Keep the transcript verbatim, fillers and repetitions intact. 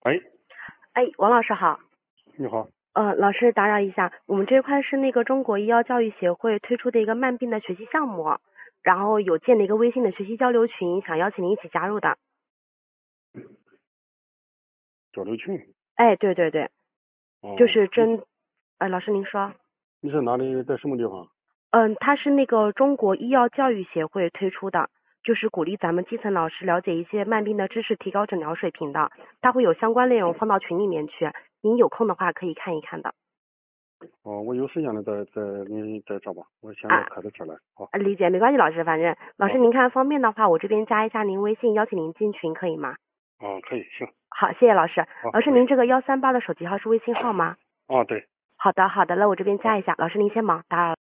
哎， 哎，王老师好。 你好。 呃，老师打扰一下，我们这块是那个中国医药教育协会推出的一个慢病的学习项目，然后有建了一个微信的学习交流群，想邀请您一起加入的。 交流群。 哎，对对对， 哦， 就是你真，呃，老师您说。 你是哪里，在什么地方？ 嗯，它是那个中国医药教育协会推出的，就是鼓励咱们基层老师了解一些慢病的知识，提高诊疗水平的。它会有相关内容放到群里面去，您有空的话可以看一看的。 哦，我有时间了再再你再找吧，我现在啊， 开得出来。好。 理解，没关系，老师，反正老师好。 您看方便的话，我这边加一下您微信，邀请您进群，可以吗？ 哦，可以，行。 好，谢谢老师。 好。 老师，您这个幺三八的手机号是微信号吗？ 啊，对。 好的，好的，那我这边加一下。老师您先忙，打扰了。